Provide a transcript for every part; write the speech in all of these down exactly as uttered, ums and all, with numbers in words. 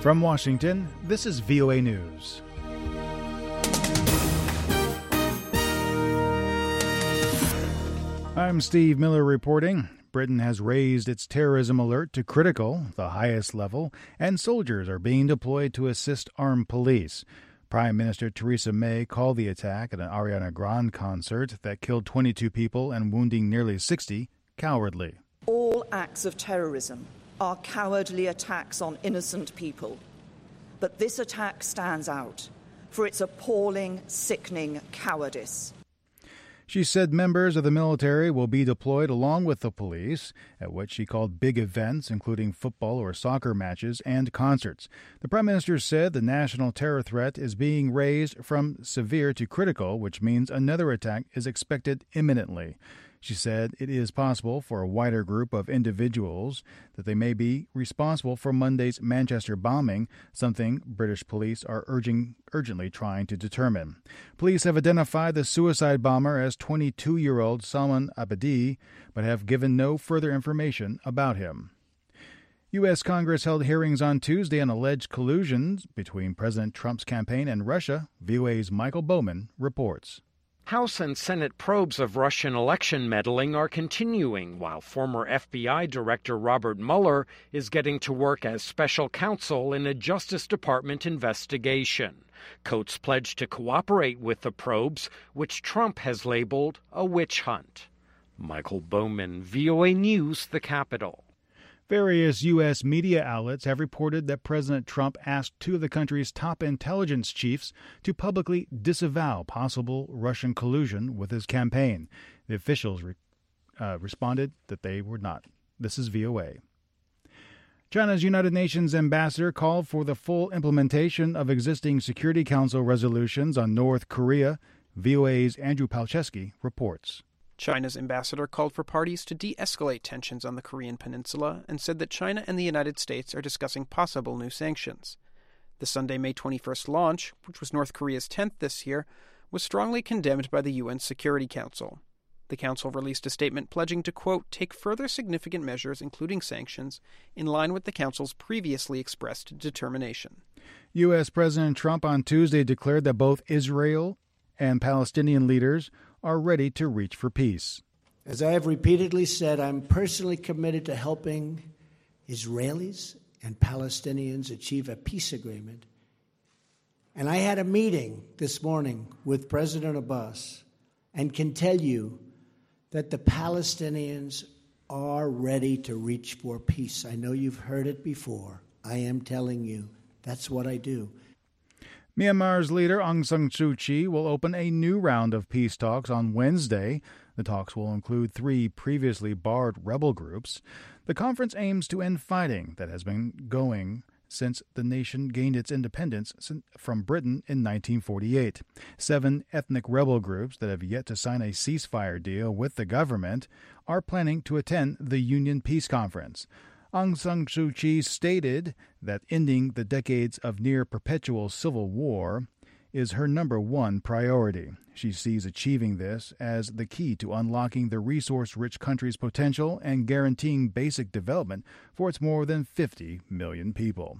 From Washington, this is V O A News. I'm Steve Miller reporting. Britain has raised its terrorism alert to critical, the highest level, and soldiers are being deployed to assist armed police. Prime Minister Theresa May called the attack at an Ariana Grande concert that killed twenty-two people and wounding nearly sixty cowardly. All acts of terrorism are cowardly attacks on innocent people. But this attack stands out for its appalling, sickening cowardice. She said members of the military will be deployed along with the police at what she called big events, including football or soccer matches and concerts. The Prime Minister said the national terror threat is being raised from severe to critical, which means another attack is expected imminently. She said it is possible for a wider group of individuals that they may be responsible for Monday's Manchester bombing, something British police are urging, urgently trying to determine. Police have identified the suicide bomber as twenty-two-year-old Salman Abedi, but have given no further information about him. U S. Congress held hearings on Tuesday on alleged collusion between President Trump's campaign and Russia. V O A's Michael Bowman reports. House and Senate probes of Russian election meddling are continuing, while former F B I Director Robert Mueller is getting to work as special counsel in a Justice Department investigation. Coates pledged to cooperate with the probes, which Trump has labeled a witch hunt. Michael Bowman, V O A News, the Capitol. Various U S media outlets have reported that President Trump asked two of the country's top intelligence chiefs to publicly disavow possible Russian collusion with his campaign. The officials re- uh, responded that they were not. This is V O A. China's United Nations ambassador called for the full implementation of existing Security Council resolutions on North Korea. V O A's Andrew Palczewski reports. China's ambassador called for parties to de-escalate tensions on the Korean peninsula and said that China and the United States are discussing possible new sanctions. The Sunday, May twenty-first launch, which was North Korea's tenth this year, was strongly condemned by the U N Security Council. The Council released a statement pledging to, quote, take further significant measures, including sanctions, in line with the Council's previously expressed determination. U S. President Trump on Tuesday declared that both Israel and Palestinian leaders are ready to reach for peace. As I have repeatedly said, I'm personally committed to helping Israelis and Palestinians achieve a peace agreement. And I had a meeting this morning with President Abbas and can tell you that the Palestinians are ready to reach for peace. I know you've heard it before. I am telling you, that's what I do. Myanmar's leader Aung San Suu Kyi will open a new round of peace talks on Wednesday. The talks will include three previously barred rebel groups. The conference aims to end fighting that has been going since the nation gained its independence from Britain in nineteen forty-eight. Seven ethnic rebel groups that have yet to sign a ceasefire deal with the government are planning to attend the Union Peace Conference. Aung San Suu Kyi stated that ending the decades of near-perpetual civil war is her number one priority. She sees achieving this as the key to unlocking the resource-rich country's potential and guaranteeing basic development for its more than fifty million people.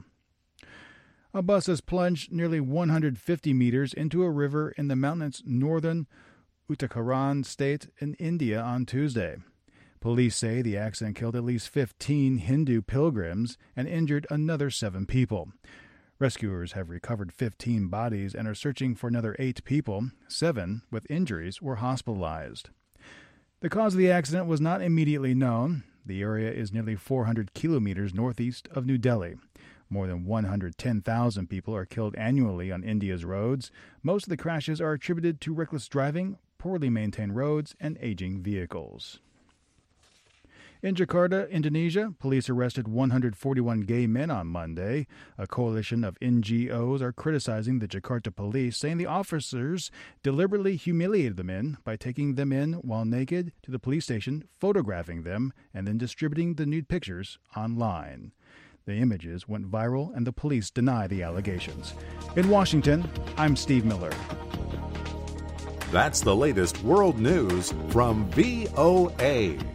A bus has plunged nearly one hundred fifty meters into a river in the mountainous northern Uttarakhand state in India on Tuesday. Police say the accident killed at least fifteen Hindu pilgrims and injured another seven people. Rescuers have recovered fifteen bodies and are searching for another eight people. Seven with injuries were hospitalized. The cause of the accident was not immediately known. The area is nearly four hundred kilometers northeast of New Delhi. More than one hundred ten thousand people are killed annually on India's roads. Most of the crashes are attributed to reckless driving, poorly maintained roads, and aging vehicles. In Jakarta, Indonesia, police arrested one hundred forty-one gay men on Monday. A coalition of N G Os are criticizing the Jakarta police, saying the officers deliberately humiliated the men by taking them in while naked to the police station, photographing them, and then distributing the nude pictures online. The images went viral, and the police deny the allegations. In Washington, I'm Steve Miller. That's the latest world news from V O A.